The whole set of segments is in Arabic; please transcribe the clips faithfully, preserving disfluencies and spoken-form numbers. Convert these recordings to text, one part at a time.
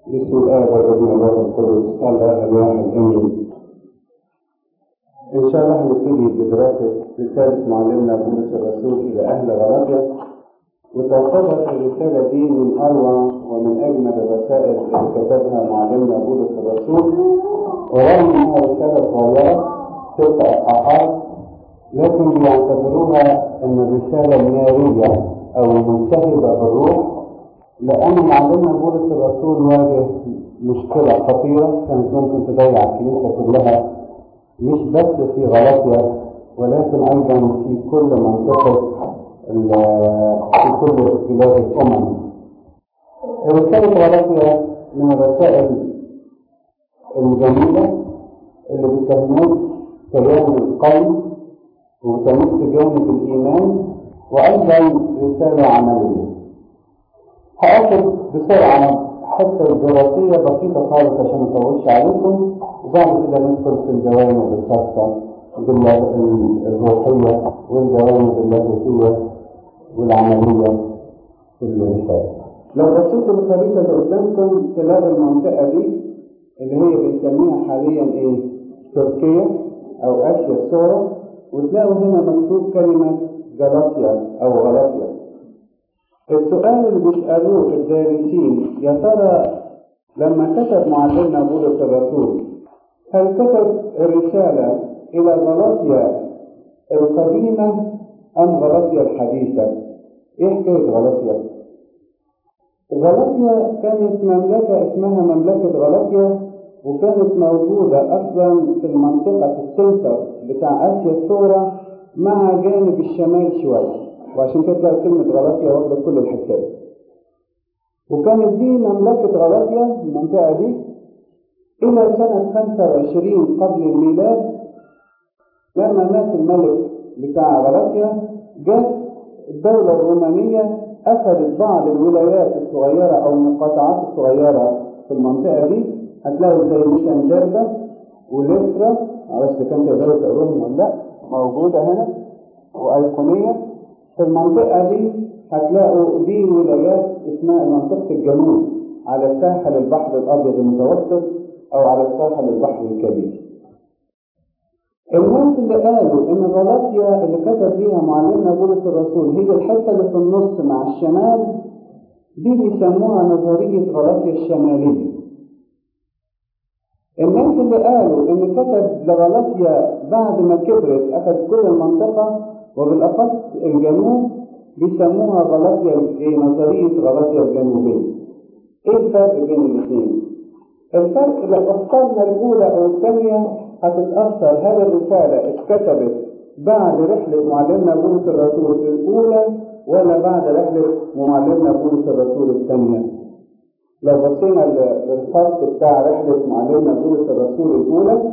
بسم الله والابن والروح القدس الله الواحد امين. ان شاء الله هنبتدي بدراسه رساله معلمنا بولس الرسول الى اهل غلاطيا، وتعتبر الرساله دي من اروع ومن اجمل الرسائل اللي كتبها معلمنا بولس الرسول، ورغم انها رساله صغيره ست اصحاحات لكن بيعتبروها ان الرساله الناريه او الملتهبه بالروح، لأن معلمنا بولس الرسول واجه مشكلة خطيرة كانت ممكن تضيع الكنيسة كلها، مش بس في غلاطيا ولكن أيضا في كل منطقة في كل بلاد الأمم. رسالة غلاطيا من الرسائل الجميلة اللي بتهمس كيان القلب وتمس جانب الإيمان، وأيضا رسالة عملية. هاخد بسرعة حتة دراسية بسيطة خالص عشان ما اطولش عليكم، وبعد كده ندخل في الجوانب الخاصة الروحية والجوانب اللاهوتية والعملية في الرسالة. لو بصيتوا الخريطة اللي قدامكم تلاقوا المنطقة دي اللي هي بنسميها حاليا ايه؟ تركيا أو آسيا الصغرى، وتلاقوا هنا مكتوب كلمة غلاطيا أو غلاطيا. السؤال اللي بيسألوه الدارسين، يا ترى لما كتب معلمنا بولس الرسول هل كتب الرسالة إلى غلاطيا القديمة أم غلاطيا الحديثة؟ إيه حكاية غلاطيا؟ غلاطيا كانت مملكة اسمها مملكة غلاطيا، وكانت موجودة أصلا في المنطقة السنتر بتاع آسيا الصغرى مع جانب الشمال شوية، وعشان كده تلاقي كلمة غلاطيا واخدة كل الحكاية. وكانت دي مملكة غلاطيا المنطقة دي إلى سنة خمسة وعشرين قبل الميلاد، لما مات الملك بتاع غلاطيا جت الدولة الرومانية أخذت بعض الولايات الصغيرة أو المقاطعات الصغيرة في المنطقة دي. هتلاقوا زي مثلا جربة وليسترا، معرفش كان تقدروا تقولوهم ولا لأ، موجودة هنا، وأيقونية. في المنطقة دي هتلاقوا دي ولايات اسمها منطقة الجنوب على ساحل البحر الأبيض المتوسط أو على ساحل البحر الكبير. الناس اللي قالوا إن غلاطيا اللي كتب فيها معلمنا بولس الرسول هي الحتة اللي في النص مع الشمال، دي بيسموها نظرية غلاطيا الشمالية. الناس اللي قالوا إن كتب لغلاطيا بعد ما كبرت أخذ كل المنطقة وبالأخص الجنوب، بيسموها غلاطيا نظرية غلاطيا الجنوبية. إيه الفرق بين الاثنين؟ الفرق لو اخترنا الأولى أو الثانية هتتأثر هل الرسالة اتكتبت بعد رحلة معلمنا بولس الرسول الأولى ولا بعد رحلة معلمنا بولس الرسول الثانية. لو بصينا للخط بتاع رحلة معلمنا بولس الرسول الأولى،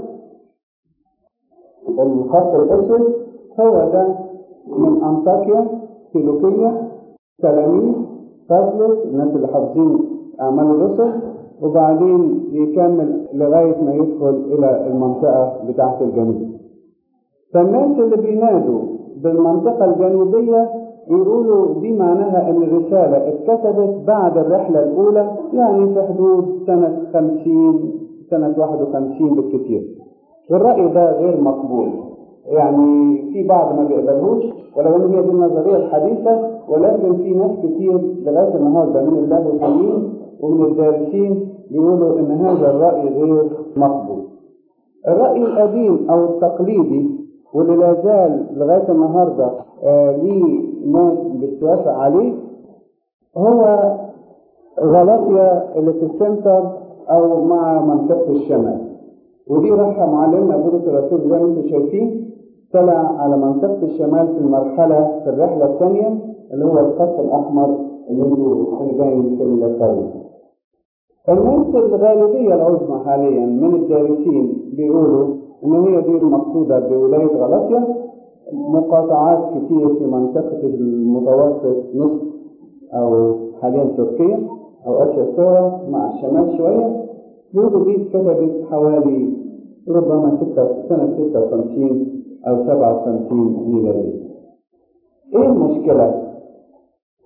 الخط الأسود هو ده من أنطاكيا، سيلوكية، تلاميذ، فاضلس، الناس اللي حافظين أعمال الرسل، وبعدين يكمل لغاية ما يدخل إلى المنطقة بتاعة الجنوب. فالناس اللي بينادوا بالمنطقة الجنوبية يقولوا دي معناها أن الرسالة اتكتبت بعد الرحلة الأولى، يعني في حدود سنة خمسين سنة واحد وخمسين بالكثير. والرأي ده غير مقبول، يعني في بعض ما بيقبلوش ولو ان هي دي النظريه الحديثه، ولكن في ناس كتير لغايه النهارده من اللاهوتيين ومن الدارسين بيقولوا ان هذا الراي غير مقبول. الراي القديم او التقليدي واللي لا زال لغايه النهارده آه ليه ناس بتوافق عليه هو غلاطيا اللي في السنتر او مع منطقه الشمال، ودي راحة معلمنا بولس الرسول زي ما انتم شايفين طلع على منطقة الشمال في المرحلة في الرحلة الثانية اللي هو الخط الأحمر اللي انتم جايين في الخريطة. الناس الغالبية العظمى حاليا من الدارسين بيقولوا ان هي دي المقصودة بولاية غلاطيا، مقاطعات كتير في منطقة المتوسط نصف او حاليا تركيا او اسيا الصغرى مع الشمال شوية. بيقولوا دي اتكتبت حوالي ربما ستة سنة ستة وخمسين أو سبعة وخمسين ميلادية. إيه المشكلة؟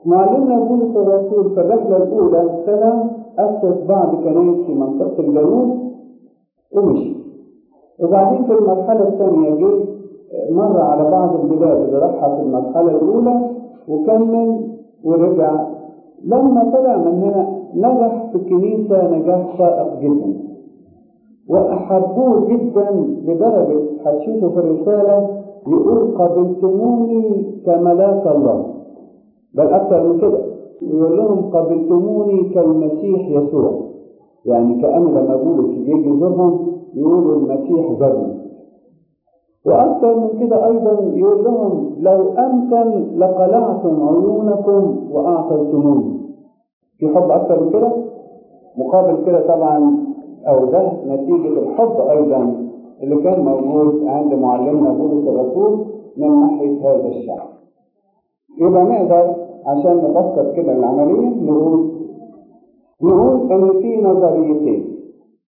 معلمنا بولس الرسول في الرحلة الأولى سنة أسس بعض كنائس في منطقة الجنوب ومشي. وبعدين في المرحلة الثانية جه مر على بعض البلاد اللي راحها في المرحلة الأولى وكمل ورجع. لما طلع من هنا نجح في الكنيسة نجاح فائق جدا، وأحبوه جدا لدرجة هتشوفوا في الرسالة يقول قبلتموني كملاك الله، بل أكثر من كده يقول لهم قبلتموني كالمسيح يسوع، يعني كأن لما بولس يجي يزورهم يقولوا المسيح زرنا. وأكثر من كده أيضا يقول لهم لو أمكن لقلعتم عيونكم وأعطيتموني. في حب أكثر من كده؟ مقابل كده طبعا، أو ده نتيجة الحب أيضا اللي كان موجود عند معلمنا بولس الرسول من ناحية هذا الشعب. يبقى نقدر عشان نفكر كده العملية نقول نقول إن في نظريتين.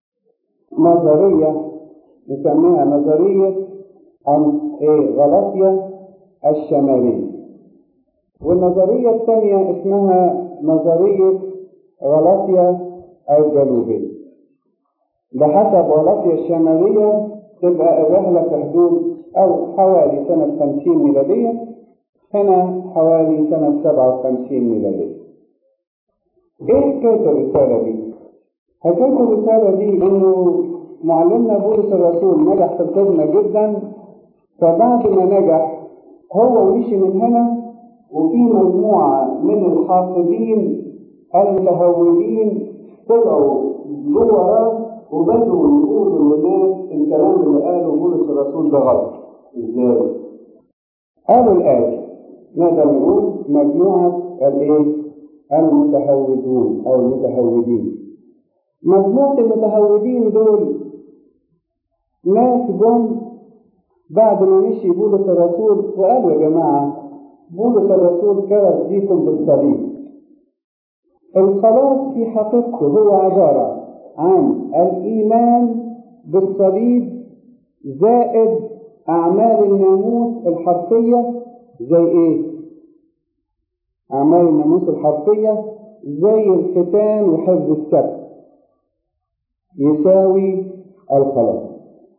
نظرية نسميها نظرية عن إيه غلاطيا الشمالية، والنظرية الثانية اسمها نظرية غلاطيا الجنوبية. بحسب غلاطيا الشمالية تبقى الرحلة في حدود أو حوالي سنة خمسين ميلادية، هنا حوالي سنة سبعة وخمسين ميلادية. إيه حكاية الرسالة دي؟ حكاية الرسالة دي إنه معلمنا بولس الرسول نجح في الخدمة جدا، فبعد ما نجح هو مشي من هنا، وفي مجموعة من الحاقدين المتهورين طلعوا جوه وبدوا يقولوا للناس الكلام اللي قاله بولس الرسول ده غلط. ازاي؟ قالوا الآتي، نقدر نقول مجموعة الايه؟ المتهودون او المتهودين. مجموعة المتهودين دول ناس جم بعد ما مشي بولس الرسول وقالوا يا جماعة بولس الرسول كرز فيكم بالصليب. الخلاص في حقيقته هو عبارة عن الإيمان بالصليب زائد أعمال الناموس الحرفية. زي إيه؟ أعمال الناموس الحرفية زي الختان وحفظ السبت يساوي الخلاص.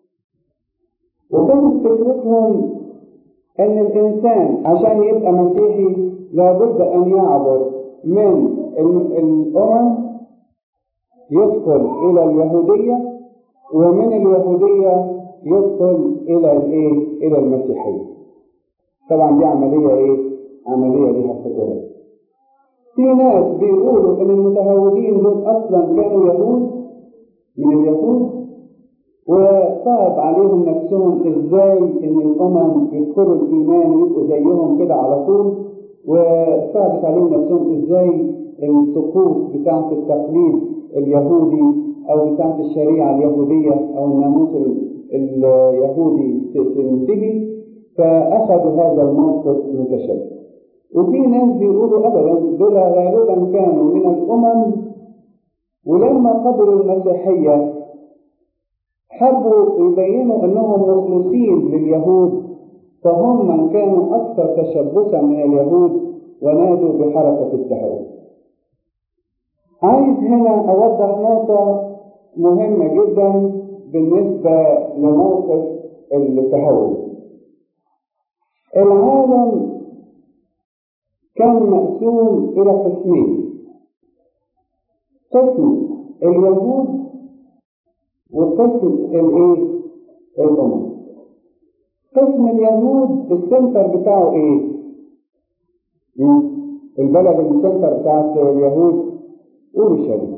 وكانت فكرتهم أن الإنسان عشان يبقى مسيحي لابد أن يعبر من الأمم يدخل إلى اليهودية، ومن اليهودية يدخل إلى الإيه؟ إلى المسيحية. طبعا دي عملية إيه؟ عملية لها خطورة. في ناس بيقولوا إن المتهودين دول أصلا كانوا يهود من اليهود، وصعب عليهم نفسهم إزاي إن الأمم يدخلوا الإيمان ويبقوا زيهم كده على طول، وصعبت عليهم نفسهم إزاي الطقوس بتاعة التقليد اليهودي أو بتاعة الشريعة اليهودية أو الناموس اليهودي تنتهي، فأخذوا هذا الموقف متشدد. وفي ناس بيقولوا أبدا دول غالبا كانوا من الأمم، ولما قبلوا المسيحية حبوا يبينوا أنهم مخلصين لليهود، فهم من كانوا أكثر تشبثا من اليهود ونادوا بحركة التهود. عايز هنا أوضح نقطة مهمة جدا بالنسبة لموقف التهود. العالم كان مقسوم إلى قسمين: قسم اليهود وقسم الايه؟ الأمم. قسم اليهود السنتر بتاعه ايه؟ البلد السنتر بتاعت اليهود أورشليم.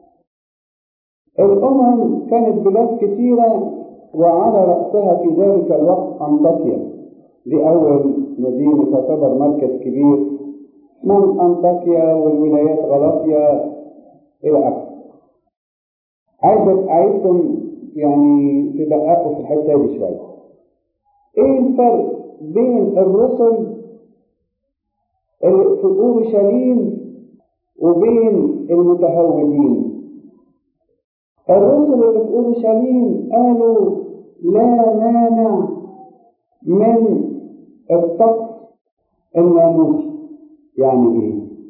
الأمم كانت بلاد كثيرة، وعلى رأسها في ذلك الوقت أنطاكيا، دي أول مدينة تعتبر مركز كبير من أنطاكيا والولايات غلاطيا إلى آخره. عايز عايزكم يعني تدققوا في الحتة دي شوية. إيه الفرق بين الرسل اللي في أورشليم وبين المتهودين؟ الرسل اللي في أورشليم قالوا لا مانع من الطقس الناموسي. يعني إيه؟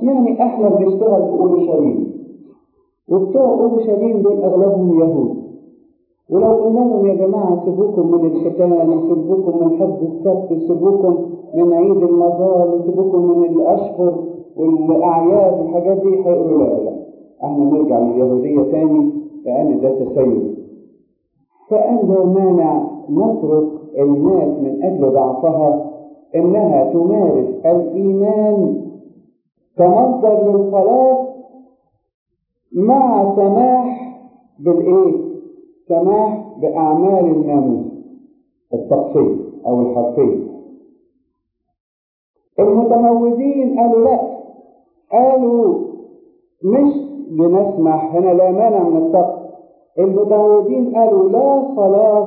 يعني احنا بنشتغل في اورشليم، وبتوع اورشليم دول اغلبهم يهود، ولو قلنا لهم يا جماعه سيبوكم من الختان وسيبوكم من حفظ السبت وسيبوكم من عيد المظال وسيبوكم من الاشهر والاعياد والحاجات دي، هيقولوا لا لا احنا نرجع لليهوديه تاني لان ده تسيب. فقال لا مانع نترك الناس من اجل ضعفها انها تمارس الايمان كمصدر للخلاص مع سماح بالايه؟ سماح باعمال الناموس التقصير او الحرفيه. المتمودين قالوا لا، قالوا مش لنسمح، هنا لا مانع من التقص. المتمودين قالوا لا خلاص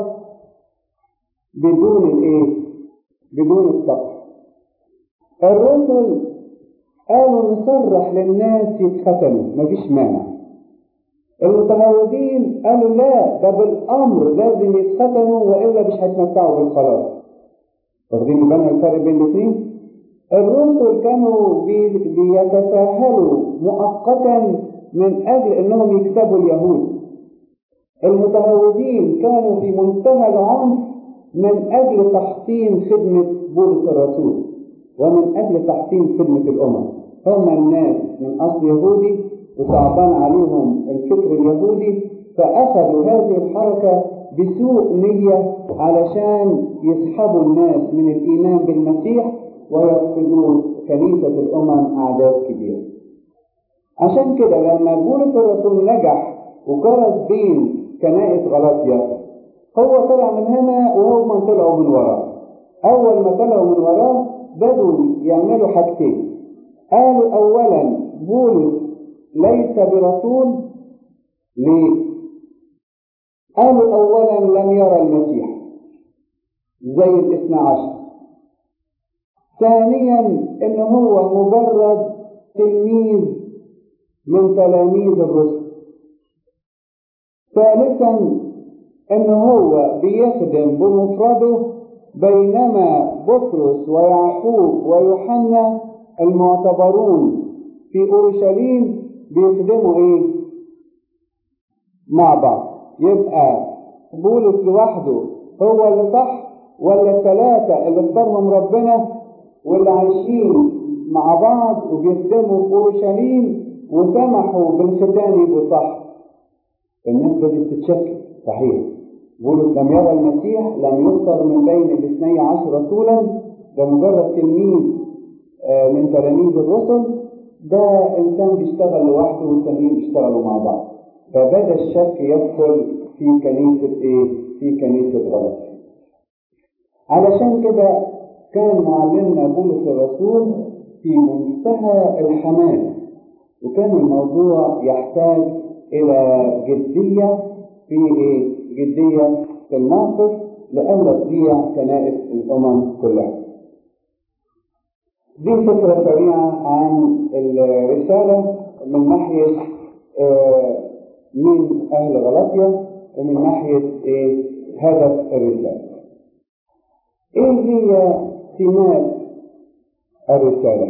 بدون الايه؟ بدون التقص. الرسل قالوا نصرح للناس يتختنوا مفيش مانع. المتمودين قالوا لا، ده بالامر لازم يتختنوا والا مش هيتمتعوا بالخلاص. واخدين بالنا الفرق بين الاثنين؟ الرسل كانوا بيتساهلوا مؤقتا من اجل انهم يكسبوا اليهود. المتمودين كانوا في منتهى العنف من اجل تحطيم خدمه بولس الرسول ومن اجل تحطيم خدمه الامم. هم الناس من اصل يهودي وصعبان عليهم الفكر اليهودي، فاخذوا هذه الحركه بسوء نيه علشان يسحبوا الناس من الايمان بالمسيح ويفقدوا كنيسه الامم اعداد كبيره. عشان كده لما بولس الرسول نجح وكرز بين كنائس غلاطيا، هو طلع من هنا وهم طلعوا من وراه. اول ما طلعوا من وراه بدوا يعملوا حاجتين. قالوا اولا بولس ليس برسول. ليه؟ قالوا اولا لم يرى المسيح زي الاثنى عشر. ثانيا ان هو مجرد تلميذ من تلاميذ الرسل. ثالثا ان هو بيخدم بمفرده بينما بطرس ويعقوب ويوحنا المعتبرون في اورشليم بيخدموا ايه؟ مع بعض. يبقى بولس لوحده هو اللي صح ولا الثلاثه اللي اختارهم ربنا واللي عايشين مع بعض وبيخدموا في اورشليم وسمحوا بالختان يبقوا صح؟ النسبه دي بتتشكل صحيح. بولس لم يرى المسيح، لم يختار من بين الاثني عشر رسولا، ده مجرد تلميذ من تلاميذ الرسل. ده انسان بيشتغل لوحده والتانيين بيشتغلوا مع بعض. فبدا الشك يدخل في كنيسه ايه؟ في كنيسه غلاطيا. علشان كده كان معلمنا بولس الرسول في منتهى الحماس، وكان الموضوع يحتاج الى جديه في ايه؟ جديه في الموقف لئلا تضيع كنائس الامم كلها. دي فكره سريعه عن الرساله من ناحيه آه مين اهل غلاطيا ومن ناحيه ايه؟ هدف الرساله. ايه هي سمات الرساله؟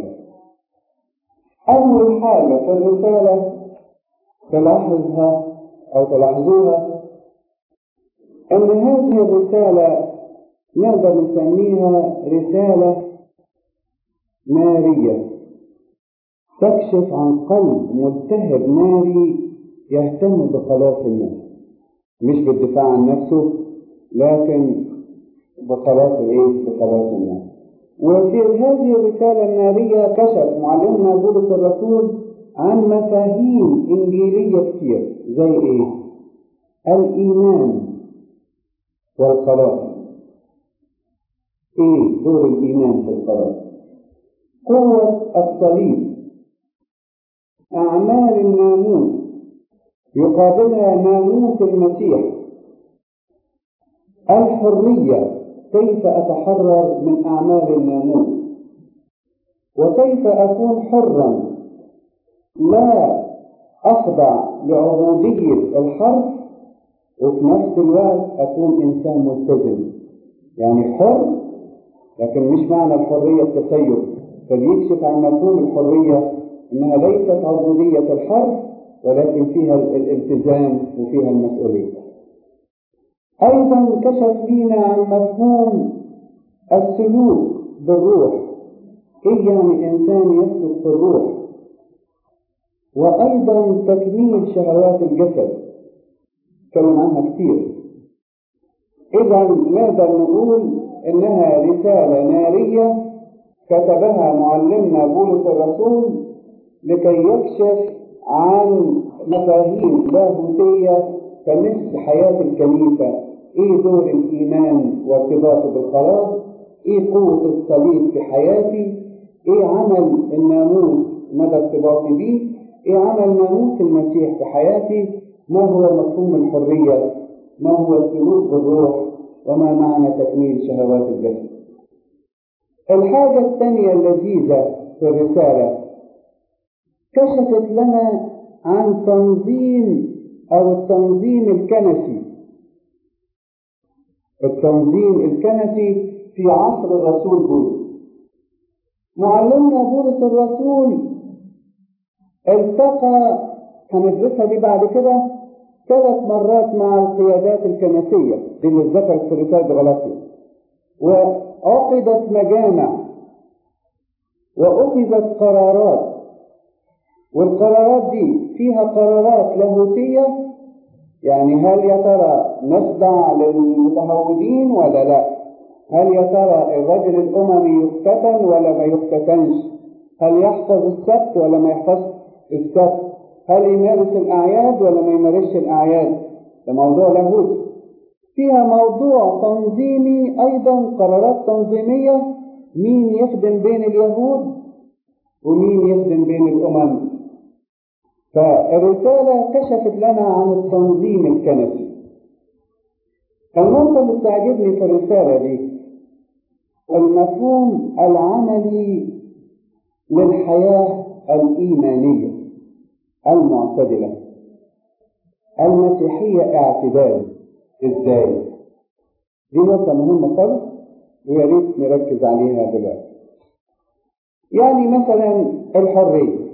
اول حاجه في الرساله تلاحظها او تلاحظوها ان هذه الرساله نقدر نسميها رساله ناريه تكشف عن قلب ملتهب ناري يهتم بخلاص الناس، مش بالدفاع عن نفسه لكن بخلاص الايه؟ بخلاص الناس. وفي هذه الرساله الناريه كشف معلمنا بولس الرسول عن مفاهيم انجيليه كتير زي ايه؟ الايمان والخلاص. ايه دور الايمان في الخلاص؟ قوه الصليب، اعمال الناموس يقابلها ناموس المسيح، الحريه، كيف اتحرر من اعمال الناموس وكيف اكون حرا لا اخضع لعبوديه الحرف وفي نفس الوقت اكون انسان ملتزم. يعني حر لكن مش معنى الحريه التسيب، فليكشف عن مفهوم الحريه إنها ليست عبودية الحرف، ولكن فيها الالتزام وفيها المسؤولية. أيضا كشف لنا عن مفهوم السلوك بالروح. إيه يعني إنسان يسلك في الروح؟ وأيضا تكميل شهوات الجسد، تكلم عنها كتير. إذا نقدر نقول إنها رسالة نارية كتبها معلمنا بولس الرسول لكي يكشف عن مفاهيم لاهوتية تمس حياة الكنيسة. إيه دور الإيمان وارتباطه بالخلاص؟ إيه قوة الصليب في حياتي؟ إيه عمل الناموس مدى ارتباطي بيه؟ إيه عمل ناموس المسيح في حياتي؟ ما هو مفهوم الحرية؟ ما هو السلوك بالروح؟ وما معنى تكميل شهوات الجسد؟ الحاجة الثانية اللذيذة في الرسالة كشفت لنا عن تنظيم أو التنظيم الكنسي. التنظيم الكنسي في عصر الرسول بولس. معلمنا بولس الرسول التقى، هندرسها دي بعد كده، ثلاث مرات مع القيادات الكنسية دي اللي ذكرت في رسالة غلاطيا، وعقدت مجامع وأخذت قرارات، والقرارات دي فيها قرارات لاهوتية، يعني هل يا ترى نخضع للمتهودين ولا لا؟ هل يا ترى الرجل الأممي يختتن ولا ما يختتنش؟ هل يحفظ السبت ولا ما يحفظ السبت؟ هل يمارس الأعياد ولا ما يمارسش الأعياد؟ ده موضوع لاهوتي. فيها موضوع تنظيمي أيضا، قرارات تنظيمية، مين يخدم بين اليهود ومين يخدم بين الأمم. فالرسالة كشفت لنا عن التنظيم الكنسي. النقطة اللي بتعجبني في الرسالة دي المفهوم العملي للحياة الإيمانية المعتدلة. المسيحية اعتدال ازاي؟ دي نقطة مهمة خالص ويا ريت نركز عليها دلوقتي. يعني مثلا الحرية،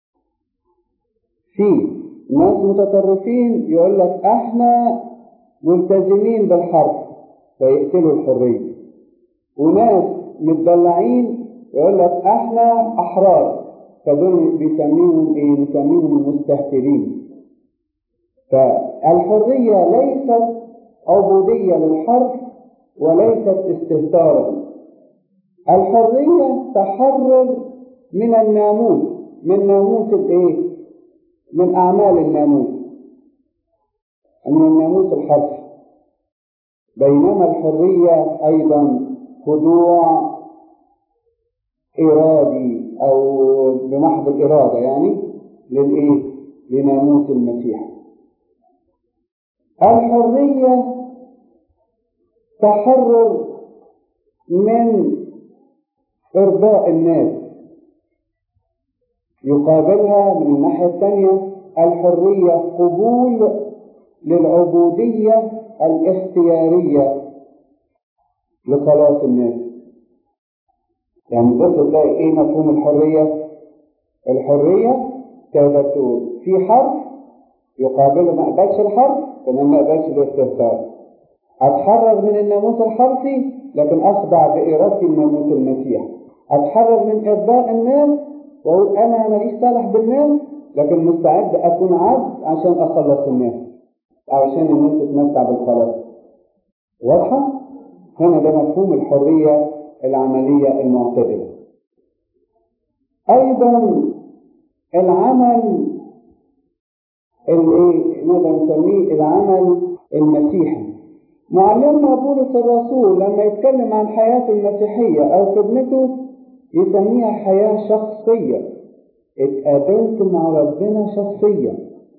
في ناس متطرفين يقول لك احنا ملتزمين بالحرف فيقتلوا الحرية، وناس متدلعين يقول لك احنا احرار فدول بيسميهم ايه؟ بيسميهم المستهترين. فالحرية ليست عبودية للحرف وليست استهتارا. الحرية تحرر من الناموس، من ناموس الايه؟ من اعمال الناموس، من الناموس الحرفي. بينما الحرية ايضا خضوع ارادي او بمحض الارادة، يعني للايه؟ لناموس المسيح. الحرية تحرر من إرضاء الناس، يقابلها من الناحية الثانية الحرية قبول للعبودية الاختيارية لخلاص الناس. يعني بس تلاقي ايه مفهوم الحرية؟ الحرية تقدر تقول في حرف يقابله ما قبلش الحرف كمان ما قبلش الاستهتار. اتحرر من الناموس الحرفي لكن اخضع بارادتي لناموس المسيح. اتحرر من ارضاء الناس واقول انا ماليش صالح بالناس لكن مستعد اكون عبد عشان اخلص الناس، عشان الناس تتمتع بالخلاص. واضحه؟ هنا ده مفهوم الحريه العمليه المعتدله. ايضا العمل الايه نقدر نسميه العمل المسيحي. معلمنا بولس الرسول لما يتكلم عن حياته المسيحية أو خدمته يسميها حياة شخصية. اتقابلت مع ربنا شخصيا.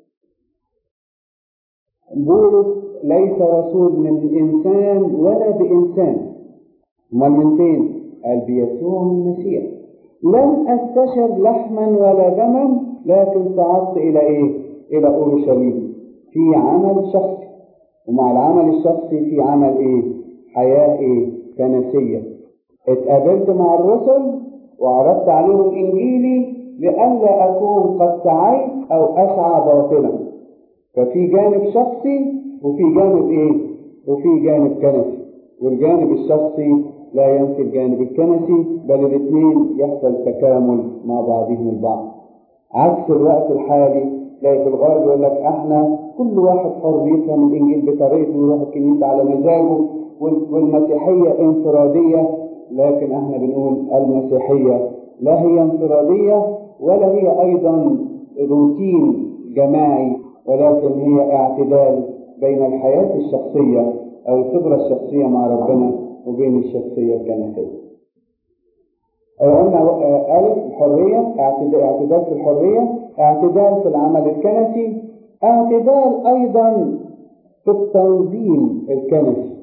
بولس ليس رسول من إنسان ولا بإنسان، امال من فين؟ قال بيسوع المسيح. لم أستشر لحما ولا دما لكن صعدت إلى إيه؟ إلى أورشليم في عمل شخصي. ومع العمل الشخصي في عمل ايه؟ حياة ايه؟ كنسية. اتقابلت مع الرسل وعرضت عليهم انجيلي لئلا أكون قد سعيت أو أسعى باطلا. ففي جانب شخصي وفي جانب إيه؟ وفي جانب كنسي، والجانب الشخصي لا ينفي الجانب الكنسي، بل الاثنين يحصل تكامل مع بعضهم البعض. عكس الوقت الحالي تلاقي في الغرب يقول لك احنا كل واحد حر يفهم الانجيل بطريقته ويروح الكنيسه على مزاجه، والمسيحيه انفراديه. لكن احنا بنقول المسيحيه لا هي انفراديه ولا هي ايضا روتين جماعي، ولكن هي اعتدال بين الحياه الشخصيه او الخبره الشخصيه مع ربنا وبين الشخصيه الكنسيه. قلنا ألف الحرية، اعتدال في الحرية، اعتدال في العمل الكنسي، اعتدال أيضا في التنظيم الكنسي.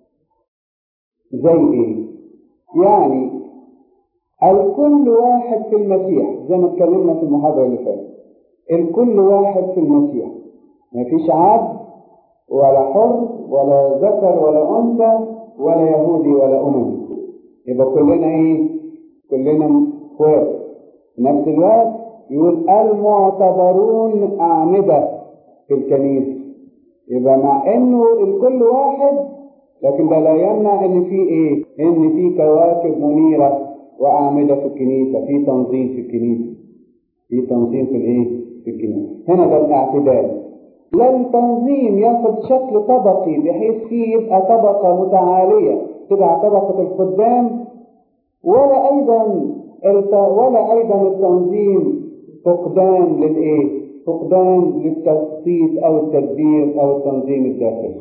زي إيه؟ يعني الكل واحد في المسيح، زي ما اتكلمنا في المحاضرة اللي فاتت، الكل واحد في المسيح، مفيش عبد ولا حر ولا ذكر ولا أنثى ولا يهودي ولا أممي، يبقى كلنا إيه؟ كلنا اخوات. في نفس الوقت يقول المعتبرون أعمدة في الكنيسة، يبقى مع انه الكل واحد لكن ده لا يمنع ان في ايه؟ ان في كواكب منيرة وأعمدة في الكنيسة، في تنظيم في الكنيسة، في تنظيم في الايه؟ في الكنيسة. هنا ده الاعتدال. لا التنظيم ياخد شكل طبقي بحيث فيه يبقى طبقة متعالية تبع طبقة الخدام، ولا أيضا ولا أيضا التنظيم فقدان للإيه؟ فقدان للتخطيط أو التدبير أو التنظيم الداخلي.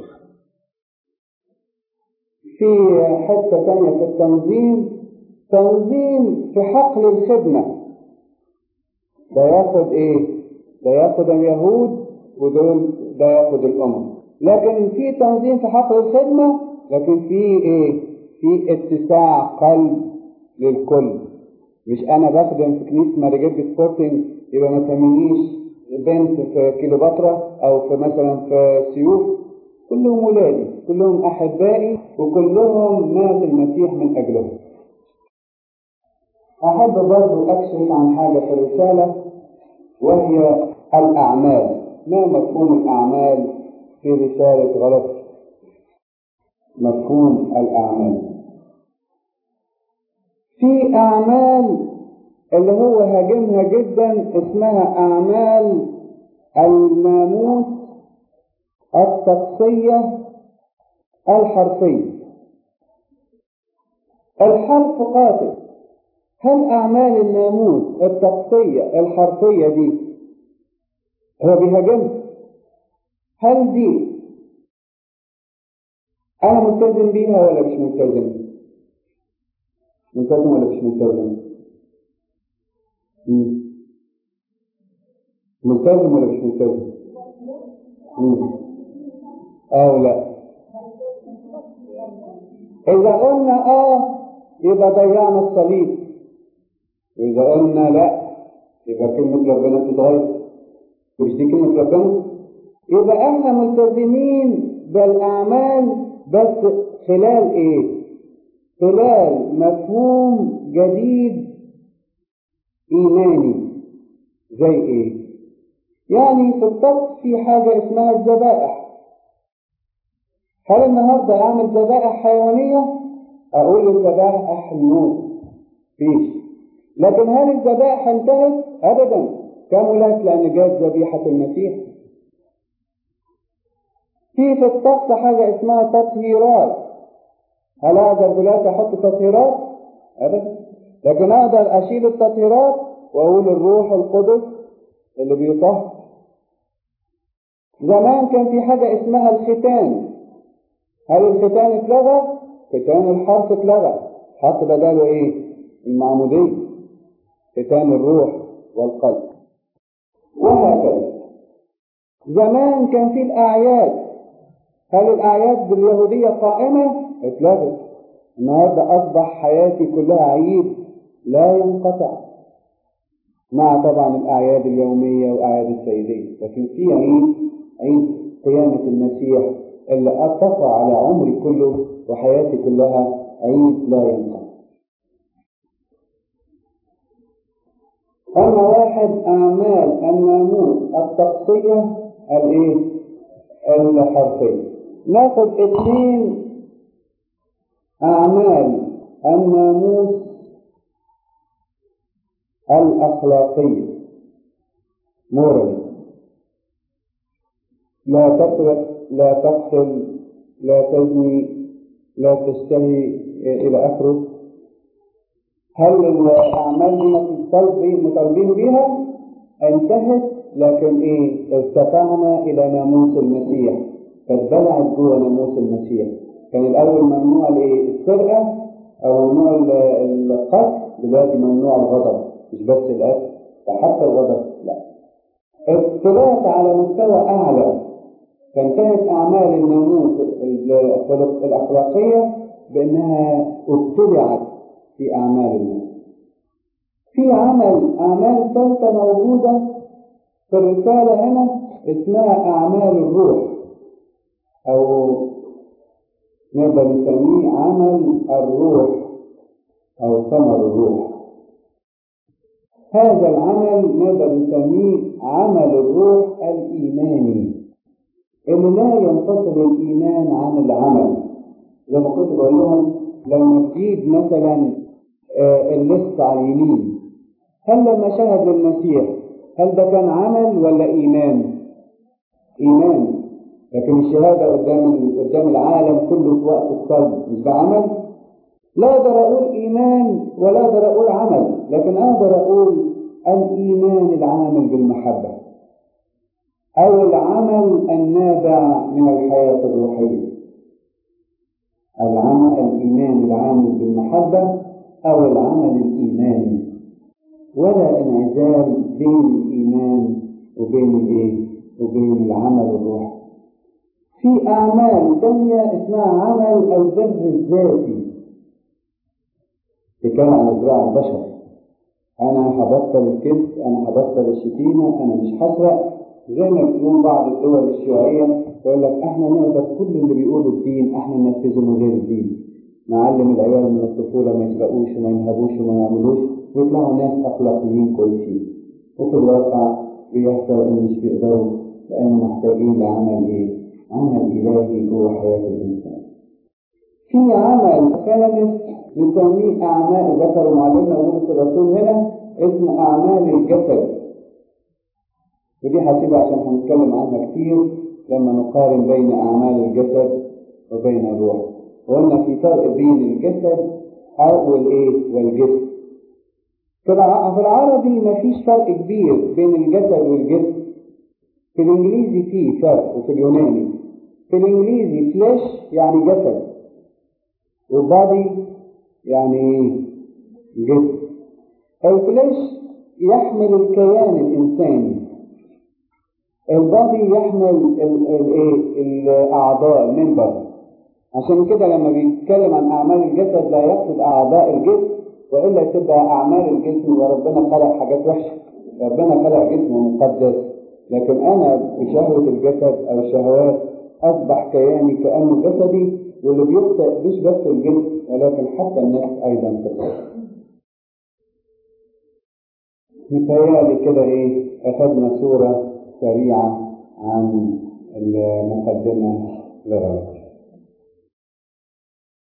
في حتة ثانية في التنظيم، تنظيم في حقل الخدمة، ده ياخد إيه؟ ده ياخد اليهود ودول ده ياخد الأمم. لكن في تنظيم في حقل الخدمة، لكن في إيه؟ في اتساع قلب للكل. مش انا بخدم في كنيسه ماريجيت سبورتنج يبقى ما تهمنيش بنت في كيلوباترا او في مثلا في سيوف، كلهم ولادي، كلهم احبائي، وكلهم مات المسيح من اجلهم. احب برضه اكشف عن حاجه في الرساله وهي الاعمال. ما مفهوم الاعمال في رساله غلط؟ مفهوم الاعمال، في أعمال اللي هو هاجمها جدا اسمها أعمال الناموس الطقسية الحرفية. الحرف قاتل. هل أعمال الناموس الطقسية الحرفية دي هو بيهاجمها؟ هل دي أنا ملتزم بيها ولا مش ملتزم؟ ملتزم ولا مش ملتزم؟ مم. ملتزم ولا مش ملتزم؟ مم. اه لا. إذا قلنا اه يبقى ضيعنا الصليب، إذا قلنا لا يبقى كلمة ربنا تتغير. مش دي كلمة ربنا؟ يبقى احنا ملتزمين بالأعمال بس خلال ايه؟ خلال مفهوم جديد إيماني. زي إيه؟ يعني في الطقس في حاجة اسمها الذبائح. هل النهاردة أعمل ذبائح حيوانية؟ أقول الذبائح النور فيش. لكن هل الذبائح انتهت؟ أبدا، كملت لأن جاءت ذبيحة المسيح. في في الطقس حاجة اسمها تطهيرات. هل أقدر دلوقتي أحط تطهيرات؟ أبدا. لكن أقدر أشيل التطهيرات وأقول الروح القدس اللي بيطهر. زمان كان في حاجة اسمها الختان. هل الختان اتلغى؟ ختان الحرف اتلغى، حط بداله ايه؟ المعمودية، ختان الروح والقلب، وهكذا. زمان كان في الأعياد. هل الأعياد باليهودية قائمة؟ اتلغت. النهاردة أصبح حياتي كلها عيد لا ينقطع، مع طبعا الأعياد اليومية وأعياد السيدية. لكن في عيد عيد قيامة المسيح اللي أطفى على عمري كله وحياتي كلها، عيد لا ينقطع. أما واحد أعمال الناموس الطقسية الإيه؟ الحرفية. ناخد اثنين أعمال الناموس الأخلاقية مورال. لا تسرق، لا تقتل، لا تزني، لا تشتهي إلى آخره. هل الأعمال دي مطالبين بها؟ انتهت، لكن إيه؟ ارتفعنا إلى ناموس المسيح، فاتبلعت جوه ناموس المسيح. كان الأول ممنوع السرقة أو ممنوع القتل، دلوقتي ممنوع الغضب، مش بس القتل، حتى الغضب لا. ابتلاء على مستوى أعلى، فانتهت أعمال الناموس الأخلاقية بأنها ابتلعت في أعمال الناس. في عمل أعمال ثالثة موجودة في الرسالة هنا اسمها أعمال الروح، أو نقدر نسميه عمل الروح أو ثمر الروح. هذا العمل نقدر نسميه عمل الروح الإيماني، اللي لا ينفصل الإيمان عن العمل. زي ما كنت بقول لهم، لما تجيب مثلا اللص على اليمين، هل لما شهد للمسيح هل ده كان عمل ولا إيمان؟ إيمان. لكن الشهادة قدام قدام العالم كله في وقت الصلب مش ده عمل؟ لا أقدر أقول إيمان ولا أقدر أقول عمل، لكن أقدر أقول الإيمان العامل بالمحبة، أو العمل النابع من الحياة الروحية. العمل الإيمان العامل بالمحبة أو العمل الإيماني، ولا انعزال بين الإيمان وبين الإيه؟ وبين العمل الروحي. في أعمال ثانية اسمها عمل البر الذاتي، تتكلم عن ازراع البشر. أنا هبطل الكذب، أنا هبطل الشتيمة، أنا مش هسرق. زي ما بيقول بعض الدول الشيوعية يقول لك احنا نقدر كل اللي بيقولوا الدين احنا ننفذه من غير الدين. نعلم العيال من الطفولة ما يسرقوش وما ينهبوش وما يعملوش، ويطلعوا ناس أخلاقيين كويسين. وفي الواقع بيحصل إن مش بيقدروا، لأنهم محتاجين لعمل إيه؟ عمل إلهي جوه حياة الإنسان. في عمل ثالث نسميه أعمال، ذكر معلمنا بولس الرسول هنا، اسمه أعمال الجسد. ودي هسيبها عشان هنتكلم عنها كتير لما نقارن بين أعمال الجسد وبين الروح. وقلنا في فرق بين الجسد أو الإيه والجسد. في العربي مفيش فرق كبير بين الجسد والجسد. في الإنجليزي فيه فرق، وفي اليوناني. في الإنجليزي فليش يعني جسد، وبادي يعني جسد. الفليش يحمل الكيان الإنساني، البادي يحمل الايه الاعضاء المنبر. عشان كده لما بيتكلم عن اعمال الجسد لا يقصد اعضاء الجسم، والا تبقى اعمال الجسم وربنا خلق حاجات وحشه. ربنا خلق جسم مقدس، لكن انا بشهوه الجسد او الشهوات اصبح كياني كانه جسدي، واللي بيخطئ مش بس الجسم ولكن حتى النفس ايضا تخطئ. متهيألي كده ايه اخذنا صوره سريعة عن المقدمة للرب.